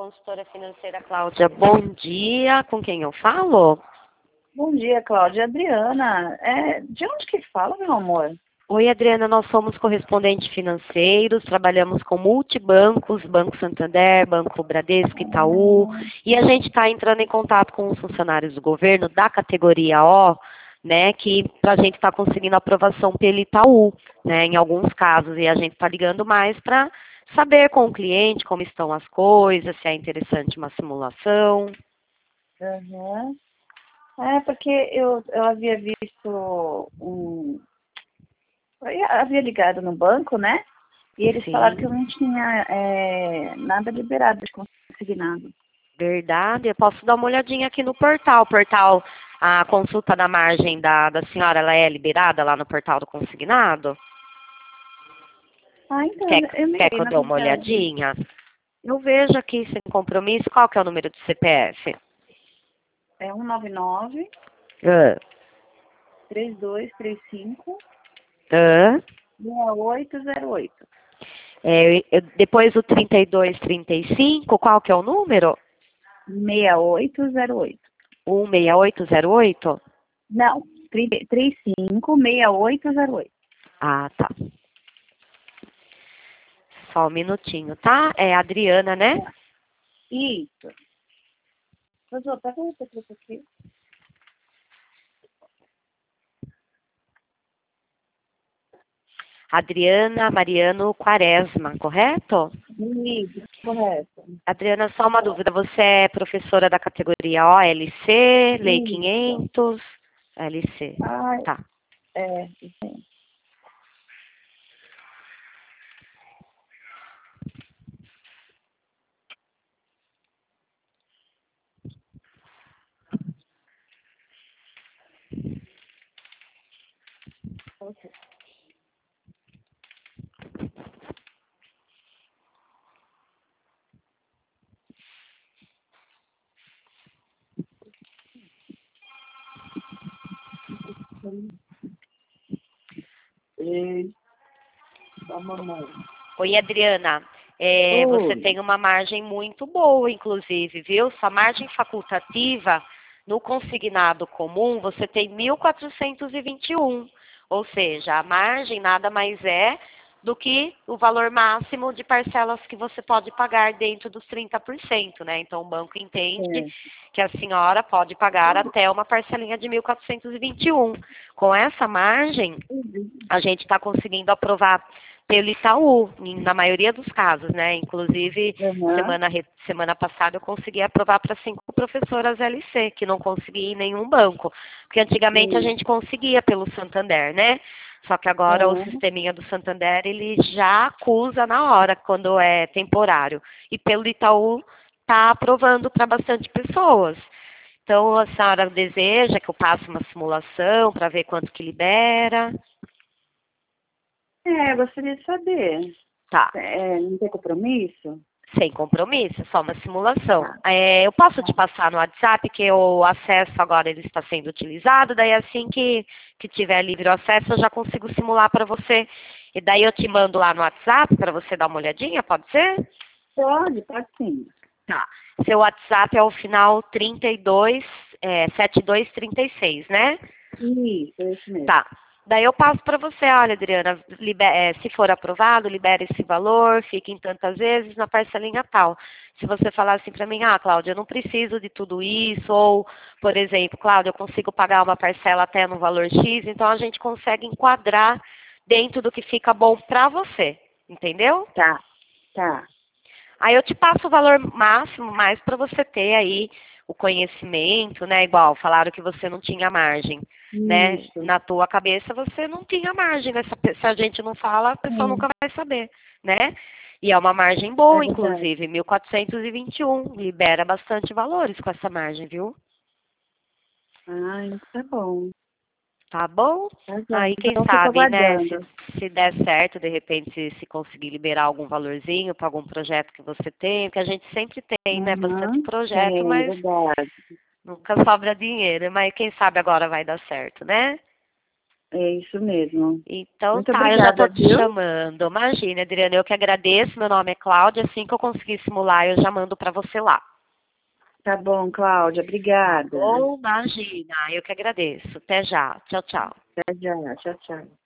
consultora financeira Cláudia. Bom dia, com quem eu falo? Bom dia, Cláudia. Adriana, de onde que fala, meu amor? Oi, Adriana, nós somos correspondentes financeiros, trabalhamos com multibancos, Banco Santander, Banco Bradesco, Itaú, e a gente está entrando em contato com os funcionários do governo da categoria O, né, que para a gente está conseguindo aprovação pelo Itaú, né, em alguns casos, e a gente está ligando mais para saber com o cliente como estão as coisas, se é interessante uma simulação. Uhum. Porque eu havia visto eu havia ligado no banco, né? E eles falaram que eu Sim, não tinha nada liberado de consignado. verdade. Eu posso dar uma olhadinha aqui no portal. A consulta da margem da senhora, ela é liberada lá no portal do consignado? Então, Quer, eu quer mirei, que eu na dê uma verdade. olhadinha? Eu vejo aqui sem compromisso. Qual que é o número do CPF? É 199 Ah, 3235 ah. 6808. Depois do 32, 35, qual que é o número? 6808. 16808? Não, 35 6808. Ah, tá. Só um minutinho, tá? É a Adriana, né? Isso. Professor, pega o secreto aqui. Adriana Mariano Quaresma, correto? Isso, correto. Adriana, só uma dúvida. Você é professora da categoria OLC, Lei Isso. 500? LC. Ah, Tá. isso aí. Ok. Ei, da mamãe. Oi, Adriana. Você Oi. tem uma margem muito boa, inclusive, viu? Sua margem facultativa no consignado comum, você tem 1.421. Ou seja, a margem nada mais é do que o valor máximo de parcelas que você pode pagar dentro dos 30%, né? Então, o banco entende É. que a senhora pode pagar até uma parcelinha de 1.421. Com essa margem, a gente está conseguindo aprovar pelo Itaú, na maioria dos casos, né? Inclusive, Aham. semana passada eu consegui aprovar para 5 professoras LC, que não consegui em nenhum banco. Porque antigamente a Sim. gente conseguia pelo Santander, né? Só que agora o Aham. sisteminha do Santander, ele já acusa na hora, quando é temporário. E pelo Itaú, está aprovando para bastante pessoas. Então, a senhora deseja que eu passe uma simulação para ver quanto que libera? Eu gostaria de saber. Tá. Não tem compromisso? Sem compromisso, só uma simulação. Tá, Eu posso te tá. passar no WhatsApp, que o acesso agora ele está sendo utilizado, daí assim que tiver livre o acesso, eu já consigo simular para você. E daí eu te mando lá no WhatsApp para você dar uma olhadinha, pode ser? Pode sim. Tá. Seu WhatsApp é o final 32, 7236, né? Isso, é isso mesmo. Tá. Daí eu passo para você, olha, Adriana, se for aprovado, libera esse valor, fica em tantas vezes na parcelinha tal. Se você falar assim para mim, Cláudia, eu não preciso de tudo isso, ou, por exemplo, Cláudia, eu consigo pagar uma parcela até no valor X, então a gente consegue enquadrar dentro do que fica bom para você, entendeu? Tá, tá. Aí eu te passo o valor máximo, mais para você ter aí o conhecimento, né? Igual, falaram que você não tinha margem, né? Isso. Na tua cabeça você não tinha margem, né? Se a gente não fala, a pessoa nunca Sim, vai saber, né? E é uma margem é boa, verdade. inclusive, 1.421. Libera bastante valores com essa margem, viu? Então tá bom. Tá bom? Tá bom. Aí, quem Então fico sabe, né, aguardando. se der certo, de repente, se conseguir liberar algum valorzinho para algum projeto que você tem, que a gente sempre tem, né, bastante Uhum. projeto, Sim, mas verdade. nunca sobra dinheiro. Mas quem sabe agora vai dar certo, né? É isso mesmo. Então Muito tá, eu já tô obrigada, te viu? chamando. Imagina, Adriana, eu que agradeço. Meu nome é Cláudia. Assim que eu conseguir simular, eu já mando para você lá. Tá bom, Cláudia. Obrigada. Ou imagina, eu que agradeço. Até já. Tchau, tchau. Até já. Tchau, tchau.